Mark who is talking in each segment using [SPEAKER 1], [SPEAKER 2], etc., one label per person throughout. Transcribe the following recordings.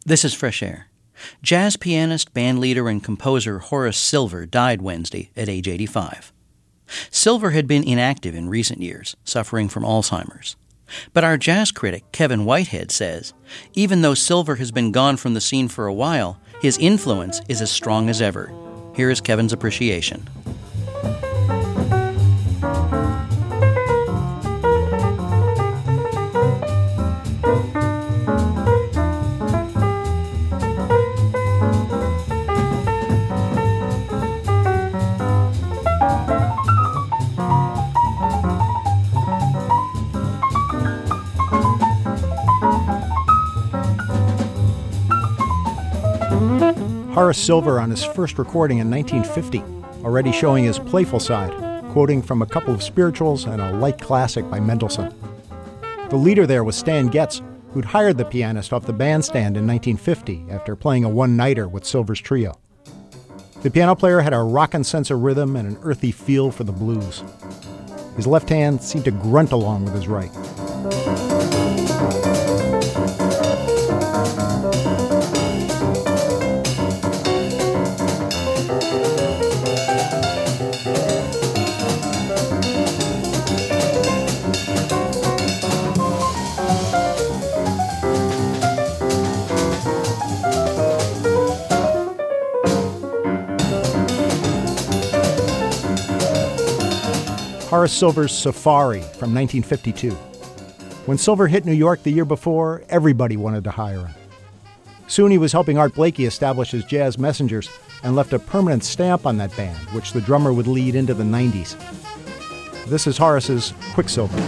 [SPEAKER 1] This is Fresh Air. Jazz pianist, bandleader, and composer Horace Silver died Wednesday at age 85. Silver had been inactive in recent years, suffering from Alzheimer's. But our jazz critic, Kevin Whitehead, says, even though Silver has been gone from the scene for a while, his influence is as strong as ever. Here is Kevin's appreciation.
[SPEAKER 2] Horace Silver on his first recording in 1950, already showing his playful side, quoting from a couple of spirituals and a light classic by Mendelssohn. The leader there was Stan Getz, who'd hired the pianist off the bandstand in 1950 after playing a one-nighter with Silver's trio. The piano player had a rockin' sense of rhythm and an earthy feel for the blues. His left hand seemed to grunt along with his right. Horace Silver's Safari from 1952. When Silver hit New York the year before, everybody wanted to hire him. Soon he was helping Art Blakey establish his Jazz Messengers and left a permanent stamp on that band, which the drummer would lead into the 90s. This is Horace's Quicksilver.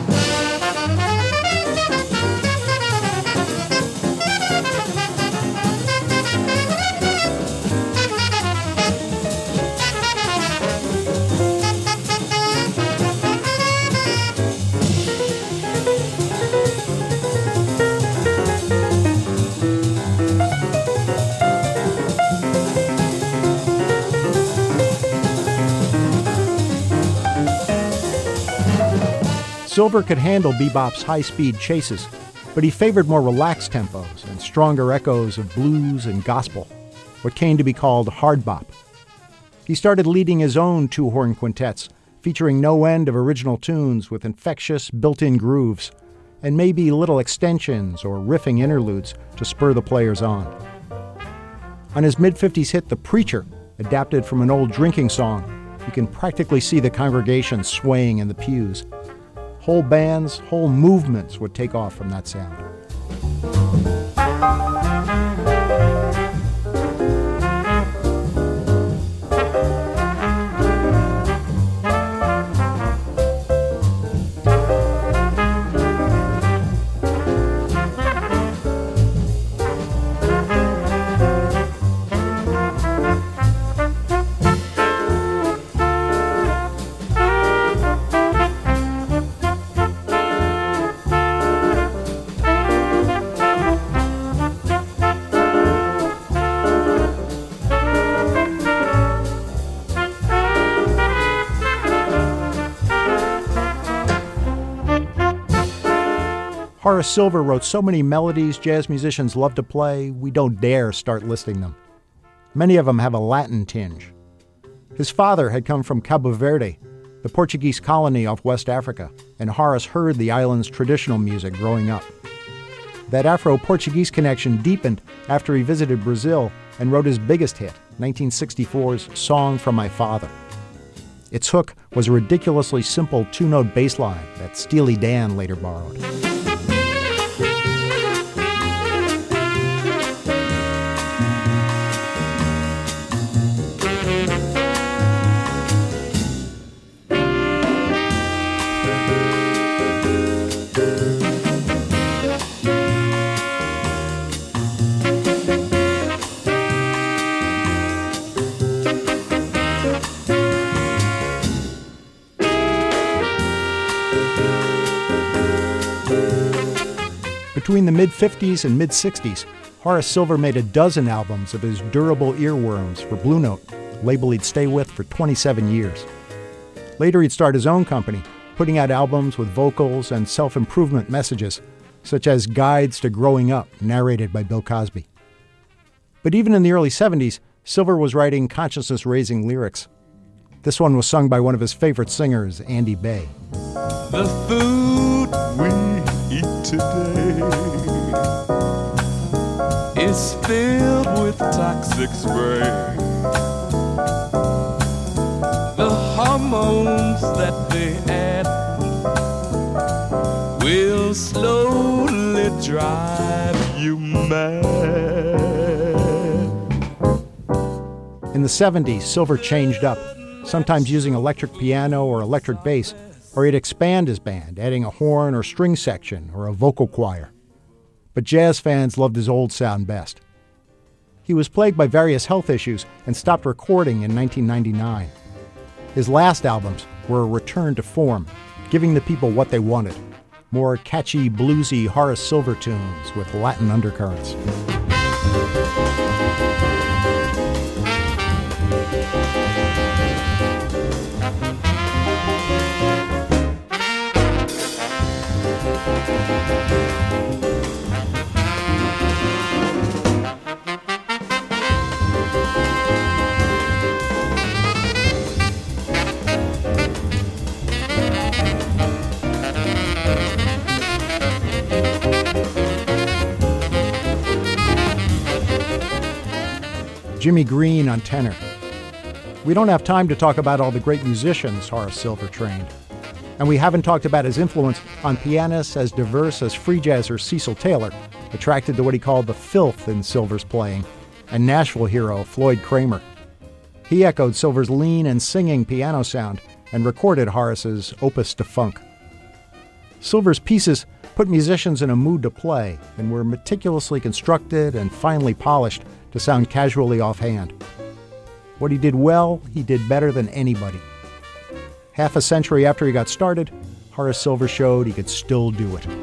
[SPEAKER 2] Silver could handle bebop's high-speed chases, but he favored more relaxed tempos and stronger echoes of blues and gospel, what came to be called hard bop. He started leading his own two-horn quintets, featuring no end of original tunes with infectious, built-in grooves, and maybe little extensions or riffing interludes to spur the players on. On his mid-50s hit The Preacher, adapted from an old drinking song, you can practically see the congregation swaying in the pews. Whole bands, whole movements would take off from that sound. Horace Silver wrote so many melodies jazz musicians love to play, we don't dare start listing them. Many of them have a Latin tinge. His father had come from Cabo Verde, the Portuguese colony off West Africa, and Horace heard the island's traditional music growing up. That Afro-Portuguese connection deepened after he visited Brazil and wrote his biggest hit, 1964's Song from My Father. Its hook was a ridiculously simple two-note bass line that Steely Dan later borrowed. Between the mid-50s and mid-60s, Horace Silver made a dozen albums of his durable earworms for Blue Note, a label he'd stay with for 27 years. Later he'd start his own company, putting out albums with vocals and self-improvement messages, such as Guides to Growing Up, narrated by Bill Cosby. But even in the early 70s, Silver was writing consciousness-raising lyrics. This one was sung by one of his favorite singers, Andy Bay.
[SPEAKER 3] The food we eat today is filled with toxic spray. The hormones that they add will slowly drive you mad.
[SPEAKER 2] In the 70s, Silver changed up, sometimes using electric piano or electric bass, or he'd expand his band, adding a horn or string section or a vocal choir. But jazz fans loved his old sound best. He was plagued by various health issues and stopped recording in 1999. His last albums were a return to form, giving the people what they wanted: more catchy, bluesy Horace Silver tunes with Latin undercurrents. Jimmy Green on tenor. We don't have time to talk about all the great musicians Horace Silver trained. And we haven't talked about his influence on pianists as diverse as free jazzer Cecil Taylor, attracted to what he called the filth in Silver's playing, and Nashville hero Floyd Kramer. He echoed Silver's lean and singing piano sound and recorded Horace's Opus de Funk. Silver's pieces put musicians in a mood to play and were meticulously constructed and finely polished to sound casually offhand. What he did well, he did better than anybody. Half a century after he got started, Horace Silver showed he could still do it.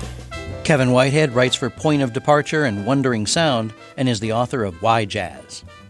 [SPEAKER 1] Kevin Whitehead writes for Point of Departure and Wandering Sound and is the author of Why Jazz?